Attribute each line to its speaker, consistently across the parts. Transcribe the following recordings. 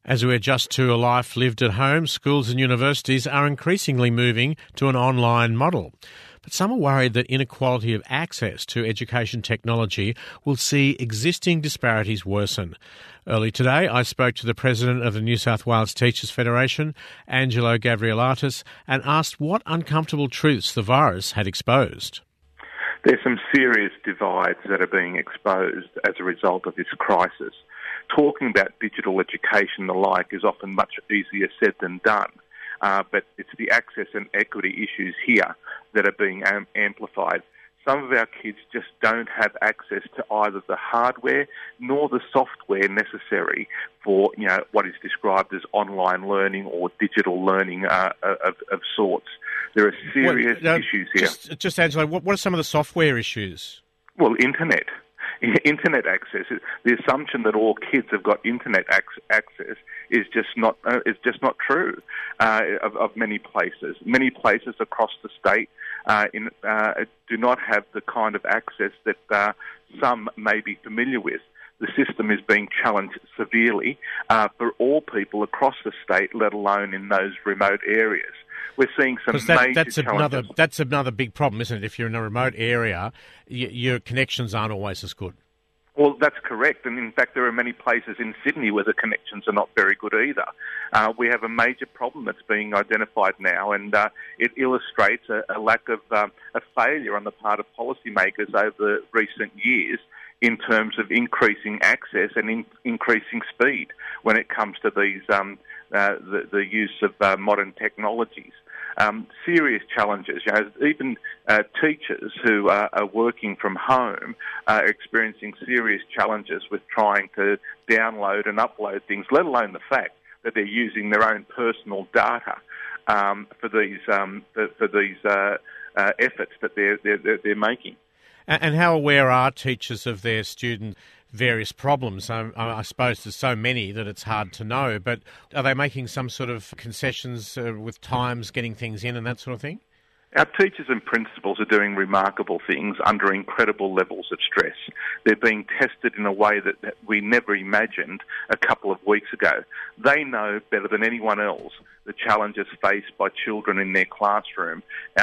Speaker 1: As we adjust to a life lived at home, schools and universities are increasingly moving to an online model. But some are worried that inequality of access to education technology will see existing disparities worsen. Early today, I spoke to the President of the New South Wales Teachers Federation, Angelo Gavrielatis, and asked what uncomfortable truths the virus had exposed.
Speaker 2: There's some serious divides that are being exposed as a result of this crisis. Talking about digital education and the like is often much easier said than done, but it's the access and equity issues here that are being amplified. Some of our kids just don't have access to either the hardware nor the software necessary for, what is described as online learning or digital learning of sorts. There are serious issues here.
Speaker 1: Just Angelo, what are some of the software issues?
Speaker 2: Well, internet access. The assumption that all kids have got internet access is just not true. Of many places across the state do not have the kind of access that some may be familiar with. The system is being challenged severely for all people across the state, let alone in those remote areas. We're seeing some major challenges.
Speaker 1: That's another big problem, isn't it? If you're in a remote area, your connections aren't always as good.
Speaker 2: Well, that's correct. And in fact, there are many places in Sydney where the connections are not very good either. We have a major problem that's being identified now, and it illustrates a lack of a failure on the part of policymakers over recent years in terms of increasing access and increasing speed when it comes to these the use of modern technologies. Serious challenges. Even teachers who are working from home are experiencing serious challenges with trying to download and upload things, let alone the fact that they're using their own personal data for these efforts that they're making.
Speaker 1: And how aware are teachers of their students' various problems? I suppose there's so many that it's hard to know, but are they making some sort of concessions with times, getting things in and that sort of thing?
Speaker 2: Our teachers and principals are doing remarkable things under incredible levels of stress. They're being tested in a way that we never imagined a couple of weeks ago. They know better than anyone else the challenges faced by children in their classroom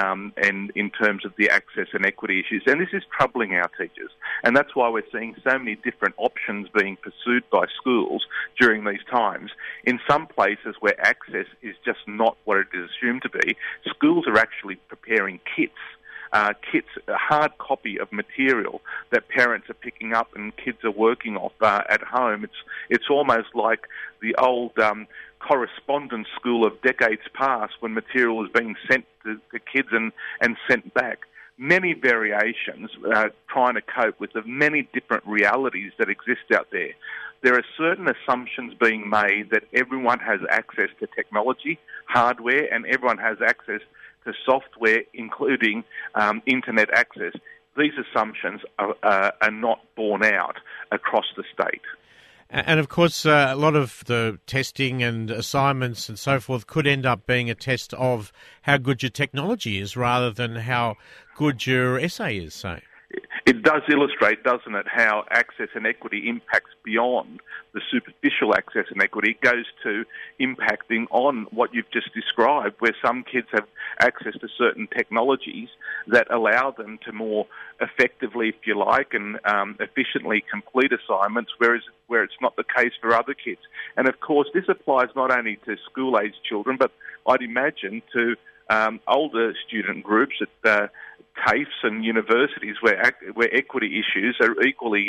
Speaker 2: and in terms of the access and equity issues. And this is troubling our teachers. And that's why we're seeing so many different options being pursued by schools during these times. In some places where access is just not what it is assumed to be, schools are actually preparing kits, a hard copy of material that parents are picking up and kids are working off at home. It's almost like the old correspondence school of decades past when material was being sent to kids and sent back. Many variations trying to cope with the many different realities that exist out there. There are certain assumptions being made that everyone has access to technology, hardware, and everyone has access to software, including internet access. These assumptions are not borne out across the state.
Speaker 1: And of course, a lot of the testing and assignments and so forth could end up being a test of how good your technology is rather than how good your essay is, say.
Speaker 2: It does illustrate, doesn't it, how access and equity impacts beyond the superficial access and equity. It goes to impacting on what you've just described, where some kids have access to certain technologies that allow them to more effectively, if you like, and efficiently complete assignments, where it's not the case for other kids. And of course, this applies not only to school-aged children, but I'd imagine to older student groups at TAFEs and universities where equity issues are equally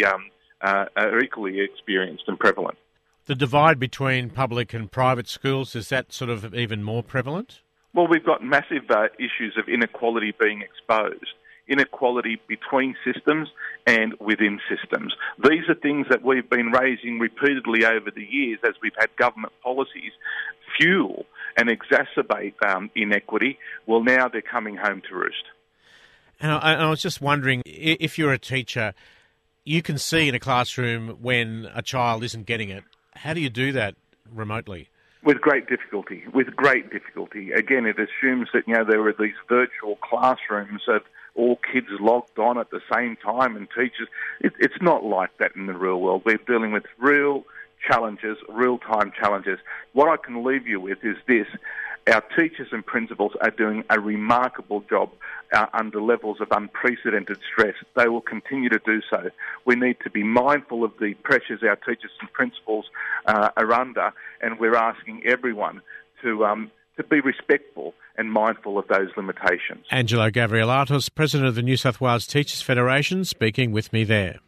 Speaker 2: experienced and prevalent.
Speaker 1: The divide between public and private schools, is that sort of even more prevalent?
Speaker 2: Well, we've got massive issues of inequality being exposed. Inequality between systems and within systems. These are things that we've been raising repeatedly over the years as we've had government policies fuel and exacerbate inequity. Well, now they're coming home to roost.
Speaker 1: And I was just wondering, if you're a teacher, you can see in a classroom when a child isn't getting it. How do you do that remotely?
Speaker 2: With great difficulty. Again, it assumes that, there are these virtual classrooms of all kids logged on at the same time and teachers. It's not like that in the real world. We're dealing with real challenges, real-time challenges. What I can leave you with is this. Our teachers and principals are doing a remarkable job under levels of unprecedented stress. They will continue to do so. We need to be mindful of the pressures our teachers and principals are under, and we're asking everyone to be respectful and mindful of those limitations.
Speaker 1: Angelo Gavrielatos, President of the New South Wales Teachers Federation, speaking with me there.